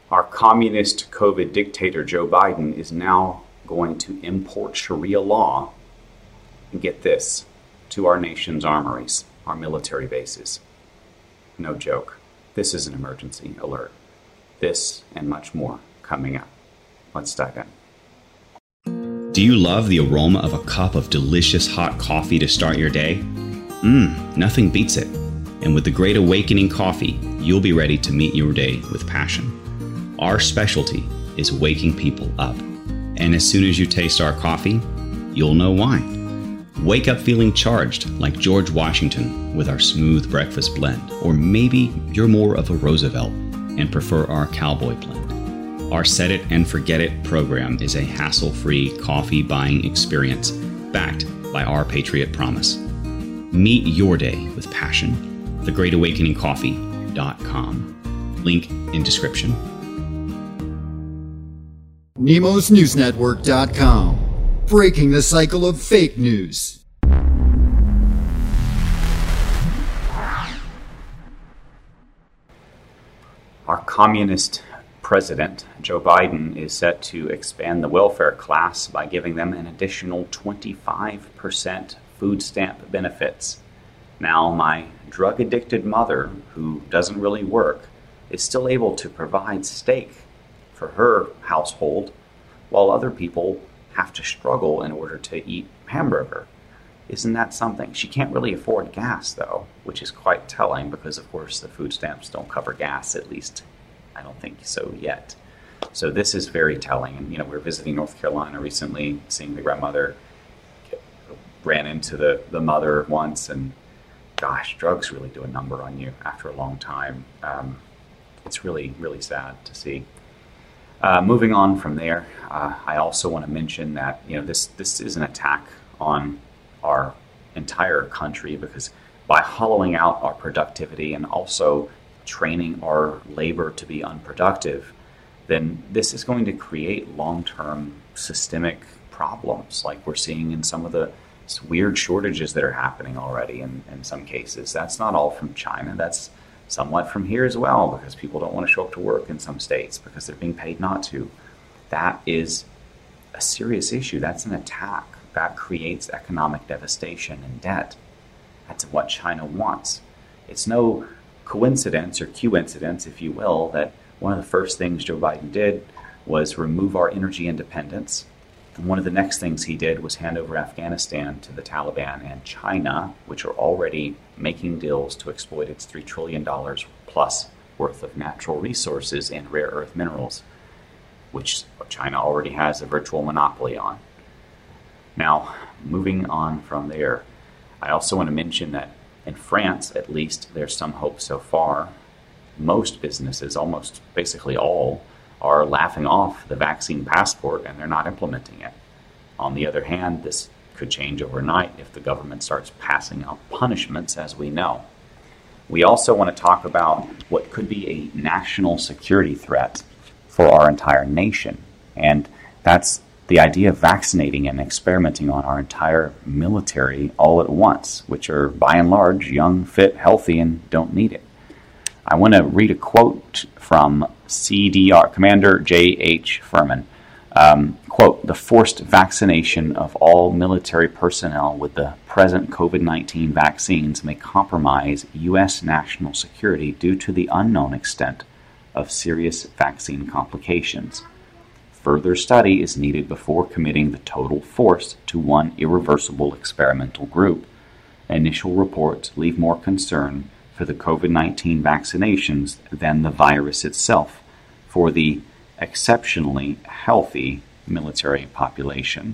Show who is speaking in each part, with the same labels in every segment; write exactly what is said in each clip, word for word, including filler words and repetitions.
Speaker 1: Our communist COVID dictator Joe Biden is now going to import Sharia law, and get this, to our nation's armories, our military bases. No joke. This is an emergency alert. This and much more coming up. Let's dive in.
Speaker 2: Do you love the aroma of a cup of delicious hot coffee to start your day? Mmm, nothing beats it. And with the Great Awakening Coffee, you'll be ready to meet your day with passion. Our specialty is waking people up. And as soon as you taste our coffee, you'll know why. Wake up feeling charged like George Washington with our smooth breakfast blend. Or maybe you're more of a Roosevelt and prefer our cowboy blend. Our Set It and Forget It program is a hassle-free coffee buying experience backed by our Patriot Promise. Meet your day with passion. the great awakening coffee dot com. Link in description.
Speaker 3: Nemos News Network dot com. Breaking the cycle of fake news.
Speaker 1: Our communist president, Joe Biden, is set to expand the welfare class by giving them an additional twenty-five percent food stamp benefits. Now, my drug-addicted mother, who doesn't really work, is still able to provide steak for her household, while other people have to struggle in order to eat hamburger. Isn't that something? She can't really afford gas, though, which is quite telling because, of course, the food stamps don't cover gas, at least I don't think so yet. So this is very telling. And, you know, we were visiting North Carolina recently, seeing the grandmother, ran into the, the mother once, and gosh, drugs really do a number on you after a long time. Um, it's really, really sad to see. Uh, moving on from there, uh, I also want to mention that, you know, this this is an attack on our entire country, because by hollowing out our productivity and also training our labor to be unproductive, then this is going to create long-term systemic problems like we're seeing in some of the weird shortages that are happening already in, in some cases. That's not all from China. That's somewhat from here as well, because people don't want to show up to work in some states because they're being paid not to. That is a serious issue. That's an attack. That creates economic devastation and debt. That's what China wants. It's no coincidence or coincidence, if you will, that one of the first things Joe Biden did was remove our energy independence. And one of the next things he did was hand over Afghanistan to the Taliban and China, which are already making deals to exploit its three trillion dollars plus worth of natural resources and rare earth minerals, which China already has a virtual monopoly on. Now, moving on from there, I also want to mention that in France, at least, there's some hope so far. Most businesses, almost basically all, are laughing off the vaccine passport, and they're not implementing it. On the other hand, this could change overnight if the government starts passing out punishments, as we know. We also want to talk about what could be a national security threat for our entire nation, and that's the idea of vaccinating and experimenting on our entire military all at once, which are by and large young, fit, healthy, and don't need it. I want to read a quote from C D R, Commander J H Furman. Um, quote, "The forced vaccination of all military personnel with the present COVID nineteen vaccines may compromise U S national security due to the unknown extent of serious vaccine complications. Further study is needed before committing the total force to one irreversible experimental group. Initial reports leave more concern for the COVID nineteen vaccinations than the virus itself for the exceptionally healthy military population."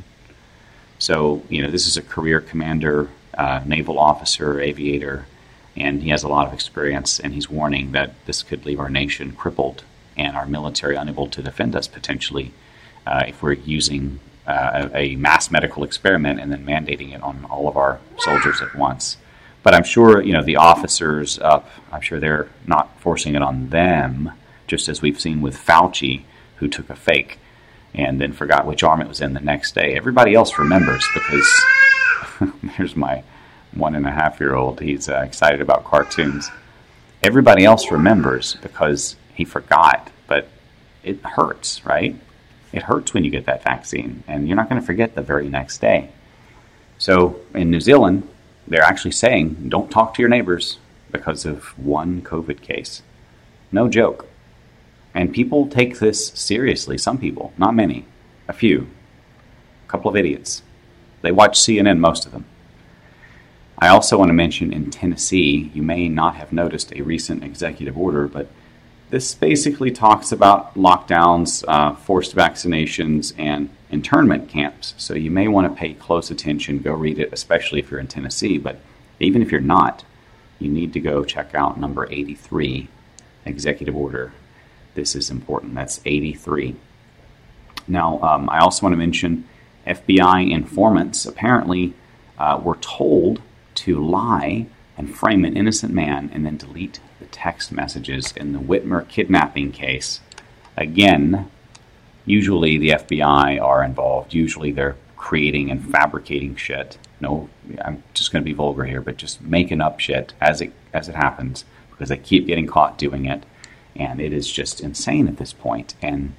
Speaker 1: So, you know, this is a career commander, uh, naval officer, aviator, and he has a lot of experience, and he's warning that this could leave our nation crippled and our military unable to defend us potentially uh, if we're using uh, a, a mass medical experiment and then mandating it on all of our soldiers at once. But I'm sure, you know, the officers up, I'm sure they're not forcing it on them, just as we've seen with Fauci, who took a fake and then forgot which arm it was in the next day. Everybody else remembers because there's my one and a half year old. He's uh, excited about cartoons. Everybody else remembers because he forgot, but it hurts, right? It hurts when you get that vaccine, and you're not going to forget the very next day. So in New Zealand, they're actually saying, don't talk to your neighbors because of one COVID case. No joke. And people take this seriously. Some people, not many, a few, a couple of idiots. They watch C N N, most of them. I also want to mention in Tennessee, you may not have noticed a recent executive order, but this basically talks about lockdowns, uh, forced vaccinations, and internment camps. So you may want to pay close attention, go read it, especially if you're in Tennessee. But even if you're not, you need to go check out number eighty-three, executive order. This is important. That's eighty-three. Now, um, I also want to mention F B I informants apparently uh, were told to lie and frame an innocent man and then delete the text messages in the Whitmer kidnapping case. Again, usually the F B I are involved. Usually they're creating and fabricating shit. No, I'm just going to be vulgar here, but just making up shit as it as it happens because they keep getting caught doing it. And it is just insane at this point. And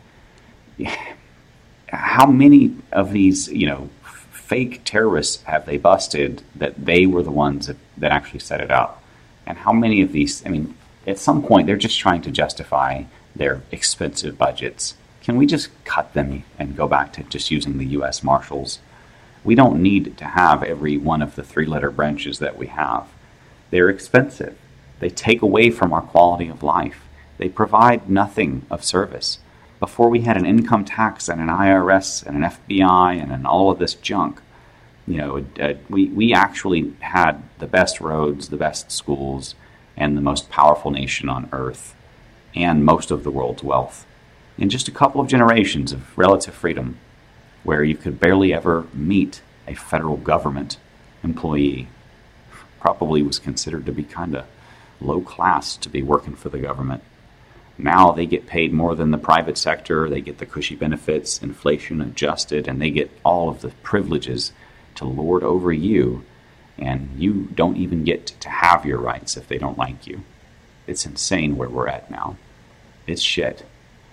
Speaker 1: how many of these, you know, fake terrorists have they busted that they were the ones that, that actually set it up? And how many of these, I mean, at some point they're just trying to justify their expensive budgets. Can we just cut them and go back to just using the U S Marshals? We don't need to have every one of the three-letter branches that we have. They're expensive. They take away from our quality of life. They provide nothing of service. Before we had an income tax and an I R S and an F B I and an all of this junk, you know, uh, we, we actually had the best roads, the best schools, and the most powerful nation on earth, and most of the world's wealth. In just a couple of generations of relative freedom, where you could barely ever meet a federal government employee, probably was considered to be kind of low class to be working for the government. Now they get paid more than the private sector, they get the cushy benefits, inflation adjusted, and they get all of the privileges to lord over you, and you don't even get to have your rights if they don't like you. It's insane where we're at now. It's shit.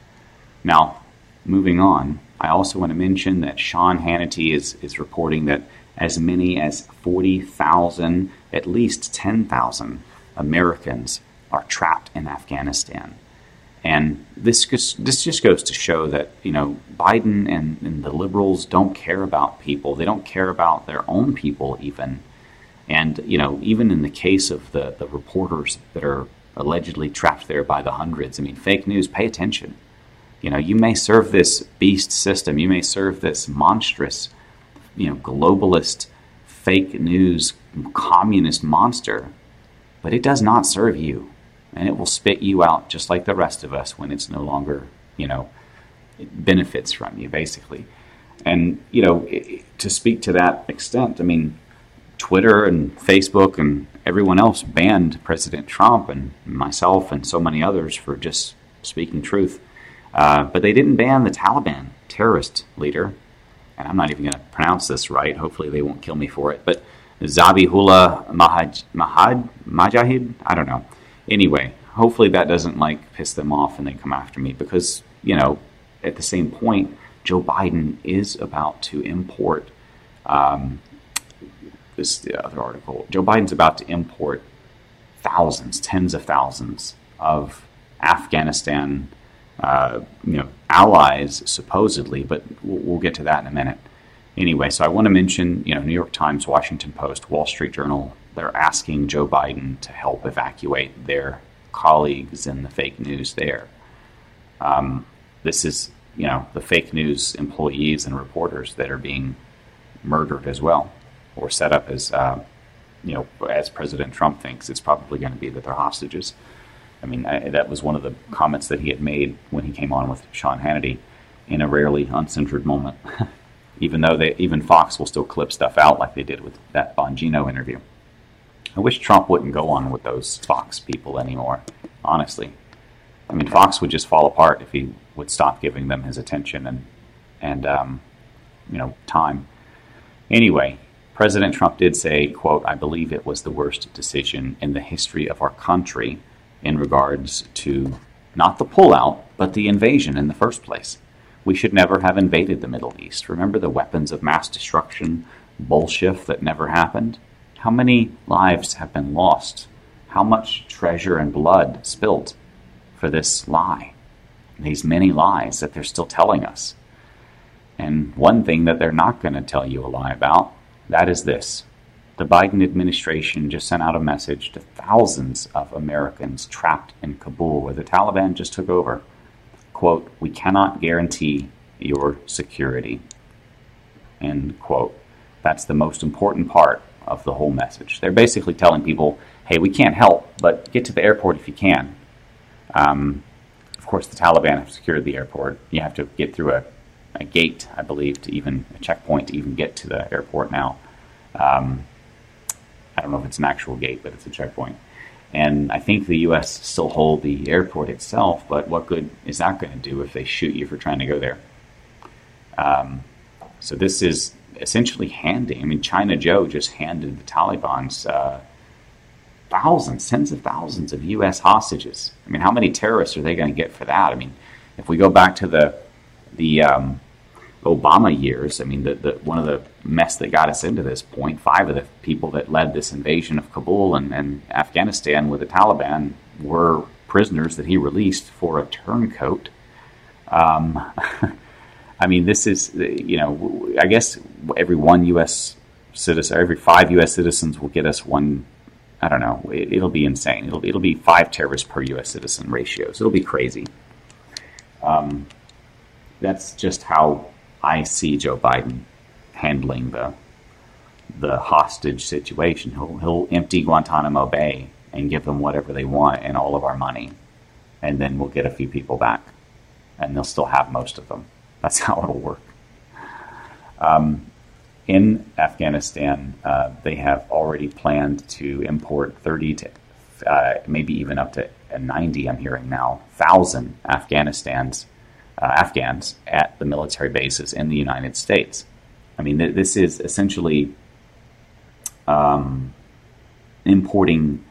Speaker 1: Now, moving on, I also want to mention that Sean Hannity is, is reporting that as many as forty thousand, at least ten thousand Americans are trapped in Afghanistan. And this just, this just goes to show that, you know, Biden and, and the liberals don't care about people. They don't care about their own people even. And, you know, even in the case of the, the reporters that are allegedly trapped there by the hundreds, I mean, fake news, pay attention. You know, you may serve this beast system. You may serve this monstrous, you know, globalist, fake news, communist monster, but it does not serve you. And it will spit you out just like the rest of us when it's no longer, you know, it benefits from you, basically. And, you know, to speak to that extent, I mean, Twitter and Facebook and everyone else banned President Trump and myself and so many others for just speaking truth. Uh, but they didn't ban the Taliban terrorist leader. And I'm not even going to pronounce this right. Hopefully they won't kill me for it. But Zabihullah Mahaj, Mahad, Mujahid? I don't know. Anyway, hopefully that doesn't, like, piss them off and they come after me because, you know, at the same point, Joe Biden is about to import, um, this is the other article, Joe Biden's about to import thousands, tens of thousands of Afghanistan, uh, you know, allies, supposedly, but we'll, we'll get to that in a minute. Anyway, so I want to mention, you know, New York Times, Washington Post, Wall Street Journal, they're asking Joe Biden to help evacuate their colleagues in the fake news there. Um, this is, you know, the fake news employees and reporters that are being murdered as well, or set up as, uh, you know, as President Trump thinks. It's probably going to be that they're hostages. I mean, I, that was one of the comments that he had made when he came on with Sean Hannity in a rarely uncensored moment. Even though they, even Fox will still clip stuff out like they did with that Bongino interview. I wish Trump wouldn't go on with those Fox people anymore, honestly. I mean, Fox would just fall apart if he would stop giving them his attention and, and um, you know, time. Anyway, President Trump did say, quote, "I believe it was the worst decision in the history of our country in regards to not the pullout, but the invasion in the first place. We should never have invaded the Middle East. Remember the weapons of mass destruction bullshit that never happened? How many lives have been lost? How much treasure and blood spilled for this lie? These many lies that they're still telling us. And one thing that they're not going to tell you a lie about, that is this. The Biden administration just sent out a message to thousands of Americans trapped in Kabul, where the Taliban just took over. Quote, "We cannot guarantee your security." End quote. That's the most important part of the whole message. They're basically telling people, hey, we can't help, but get to the airport if you can. Um, of course, the Taliban have secured the airport. You have to get through a, a gate, I believe, to even a checkpoint to even get to the airport now. Um, I don't know if it's an actual gate, but it's a checkpoint. And I think the U S still hold the airport itself, but what good is that going to do if they shoot you for trying to go there? Um, so this is essentially handing, I mean, China Joe just handed the Taliban's uh, thousands, tens of thousands of U S hostages. I mean, how many terrorists are they going to get for that? I mean, if we go back to the the um, Obama years, I mean, the, the one of the mess that got us into this point, five of the people that led this invasion of Kabul and, and Afghanistan with the Taliban were prisoners that he released for a turncoat. Um, I mean, this is, you know, I guess every one U S citizen, every five U S citizens will get us one, I don't know, it, it'll be insane. It'll, it'll be five terrorists per U S citizen ratios. It'll be crazy. Um, that's just how I see Joe Biden handling the the hostage situation. He'll he'll empty Guantanamo Bay and give them whatever they want and all of our money, and then we'll get a few people back, and they'll still have most of them. That's how it'll work. Um, in Afghanistan, uh, they have already planned to import thirty to uh, maybe even up to ninety. I'm hearing now thousand Afghanistan's. Uh, Afghans at the military bases in the United States. I mean, th- this is essentially um, importing.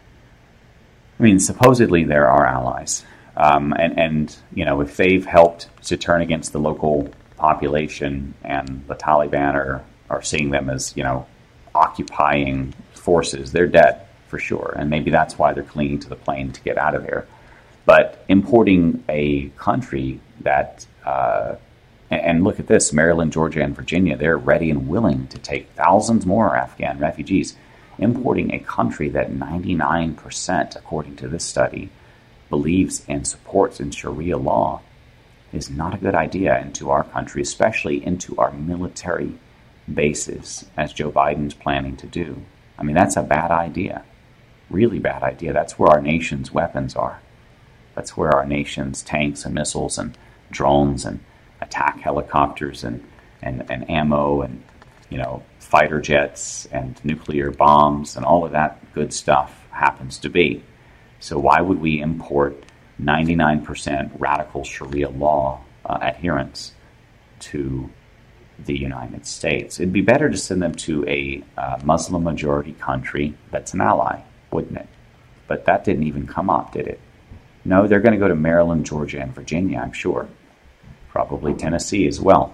Speaker 1: I mean, supposedly they're our allies, um, and and you know, if they've helped to turn against the local population, and the Taliban are are seeing them as, you know, occupying forces, they're dead for sure, and maybe that's why they're clinging to the plane to get out of there. But importing a country that, uh, and look at this, Maryland, Georgia, and Virginia, they're ready and willing to take thousands more Afghan refugees. Importing a country that ninety-nine percent, according to this study, believes and supports in Sharia law is not a good idea into our country, especially into our military bases, as Joe Biden's planning to do. I mean, that's a bad idea. Really bad idea. That's where our nation's weapons are. That's where our nation's tanks and missiles and drones and attack helicopters and, and, and ammo and, you know, fighter jets and nuclear bombs and all of that good stuff happens to be. So why would we import ninety-nine percent radical Sharia law uh, adherents to the United States? It'd be better to send them to a uh, Muslim majority country that's an ally, wouldn't it? But that didn't even come up, did it? No, they're going to go to Maryland, Georgia, and Virginia, I'm sure. Probably Tennessee as well.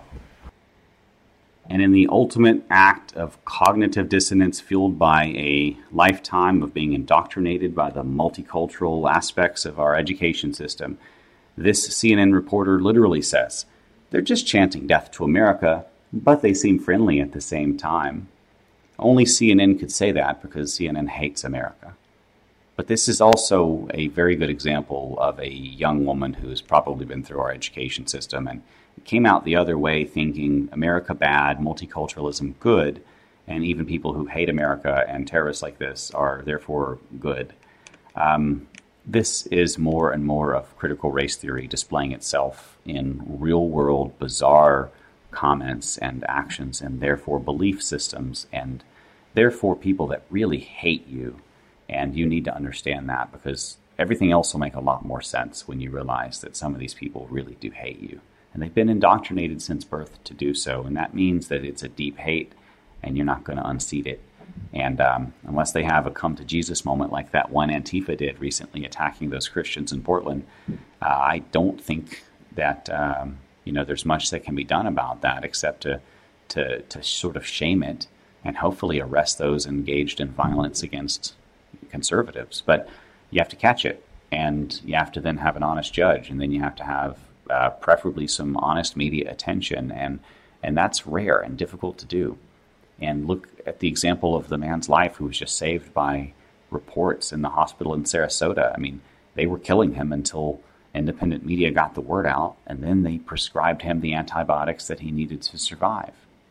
Speaker 1: And in the ultimate act of cognitive dissonance fueled by a lifetime of being indoctrinated by the multicultural aspects of our education system, this C N N reporter literally says, they're just chanting death to America, but they seem friendly at the same time. Only C N N could say that because C N N hates America. But this is also a very good example of a young woman who's probably been through our education system and came out the other way thinking America bad, multiculturalism good, and even people who hate America and terrorists like this are therefore good. Um, this is more and more of critical race theory displaying itself in real-world, bizarre comments and actions, and therefore belief systems, and therefore people that really hate you. And you need to understand that, because everything else will make a lot more sense when you realize that some of these people really do hate you. And they've been indoctrinated since birth to do so. And that means that it's a deep hate, and you're not going to unseat it And um, unless they have a come to Jesus moment like that one Antifa did recently attacking those Christians in Portland, uh, I don't think that um, you know there's much that can be done about that except to to to sort of shame it and hopefully arrest those engaged in violence against conservatives. But you have to catch it, and you have to then have an honest judge, and then you have to have uh, preferably some honest media attention, and and that's rare and difficult to do. And look at the example of the man's life who was just saved by reports in the hospital in Sarasota. I mean, they were killing him until independent media got the word out, and then they prescribed him the antibiotics that he needed to survive.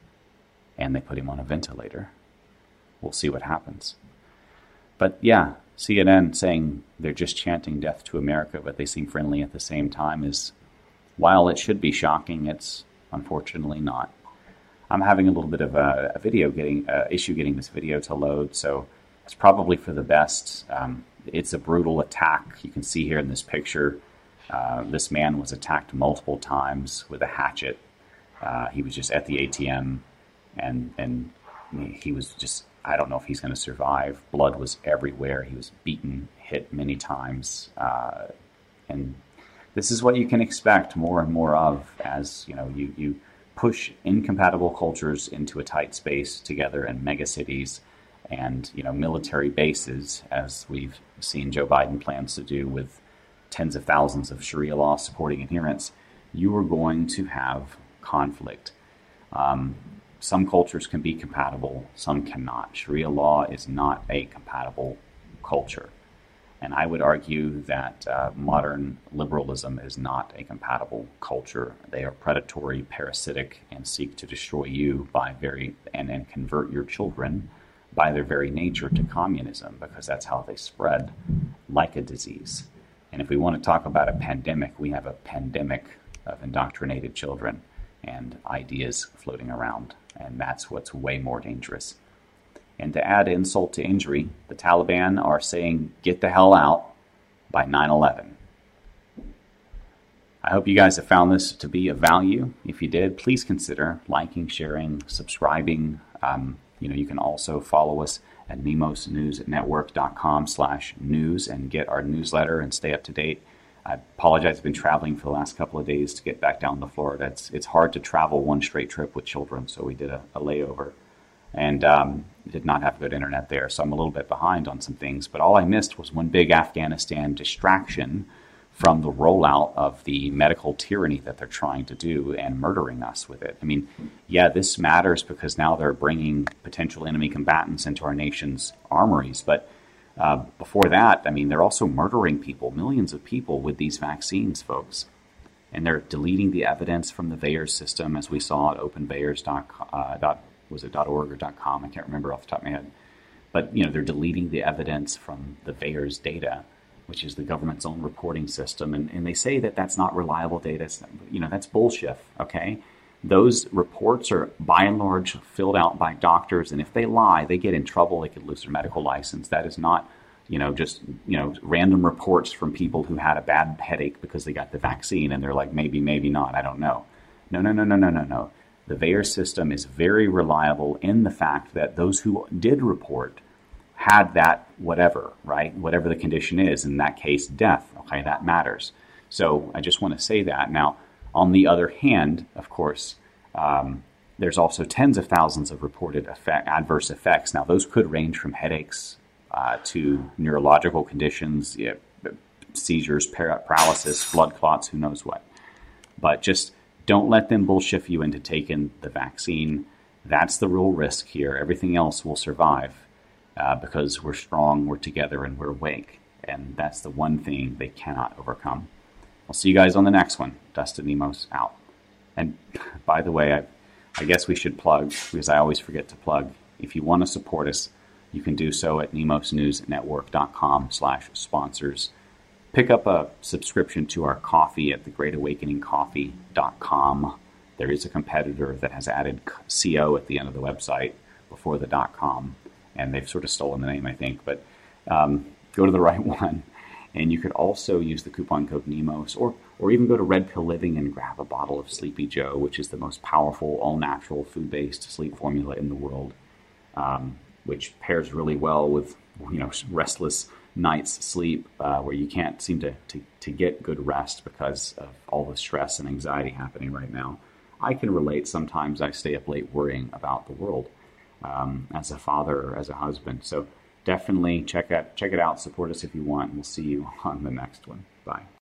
Speaker 1: And they put him on a ventilator. We'll see what happens. But yeah, C N N saying they're just chanting death to America, but they seem friendly at the same time is, while it should be shocking, it's unfortunately not. I'm having a little bit of a, a video getting uh, issue getting this video to load, so it's probably for the best. Um, it's a brutal attack. You can see here in this picture, uh, this man was attacked multiple times with a hatchet. Uh, he was just at the A T M, and and he was just, I don't know if he's going to survive. Blood was everywhere. He was beaten, hit many times, uh, and this is what you can expect more and more of as you know you you. push incompatible cultures into a tight space together in megacities and, you know, military bases, as we've seen Joe Biden plans to do with tens of thousands of Sharia law supporting adherents. You are going to have conflict. Um, some cultures can be compatible, some cannot. Sharia law is not a compatible culture. And I would argue that uh, modern liberalism is not a compatible culture. They are predatory, parasitic, and seek to destroy you by very and, and convert your children by their very nature to communism, because that's how they spread, like a disease. And if we want to talk about a pandemic, we have a pandemic of indoctrinated children and ideas floating around, and that's what's way more dangerous. And to add insult to injury, the Taliban are saying, get the hell out by nine eleven. I hope you guys have found this to be of value. If you did, please consider liking, sharing, subscribing. Um, you know, you can also follow us at nemos news network dot com slash news and get our newsletter and stay up to date. I apologize, I've been traveling for the last couple of days to get back down to Florida. It's, it's hard to travel one straight trip with children, so we did a, a layover. And um, did not have good internet there, so I'm a little bit behind on some things. But all I missed was one big Afghanistan distraction from the rollout of the medical tyranny that they're trying to do and murdering us with it. I mean, yeah, this matters because now they're bringing potential enemy combatants into our nation's armories. But uh, before that, I mean, they're also murdering people, millions of people with these vaccines, folks. And they're deleting the evidence from the VAERS system, as we saw at open vaers dot com. Was it .org or .com? I can't remember off the top of my head. But, you know, they're deleting the evidence from the VAERS data, which is the government's own reporting system. And, and they say that that's not reliable data. It's, you know, that's bullshit, okay? Those reports are, by and large, filled out by doctors. And if they lie, they get in trouble. They could lose their medical license. That is not, you know, just, you know, random reports from people who had a bad headache because they got the vaccine. And they're like, maybe, maybe not. I don't know. No, no, no, no, no, no, no. The VAERS system is very reliable in the fact that those who did report had that whatever, right? Whatever the condition is, in that case, death. Okay, that matters. So I just want to say that. Now, on the other hand, of course, um, there's also tens of thousands of reported effect, adverse effects. Now, those could range from headaches uh, to neurological conditions, yeah, seizures, par- paralysis, blood clots, who knows what. But just don't let them bullshit you into taking the vaccine. That's the real risk here. Everything else will survive uh, because we're strong, we're together, and we're awake. And that's the one thing they cannot overcome. I'll see you guys on the next one. Dustin Nemos out. And by the way, I, I guess we should plug, because I always forget to plug. If you want to support us, you can do so at nemos news network dot com slash sponsors. Pick up a subscription to our coffee at the great awakening coffee dot com. There is a competitor that has added co at the end of the website before the .com, and they've sort of stolen the name, I think. But um, go to the right one. And you could also use the coupon code NEMOS, or or even go to Red Pill Living and grab a bottle of Sleepy Joe, which is the most powerful, all-natural, food-based sleep formula in the world. Um, which pairs really well with, you know, restless night's sleep, uh, where you can't seem to, to, to get good rest because of all the stress and anxiety happening right now. I can relate. Sometimes I stay up late worrying about the world um, as a father or as a husband. So definitely check out check it out. Support us if you want. We'll see you on the next one. Bye.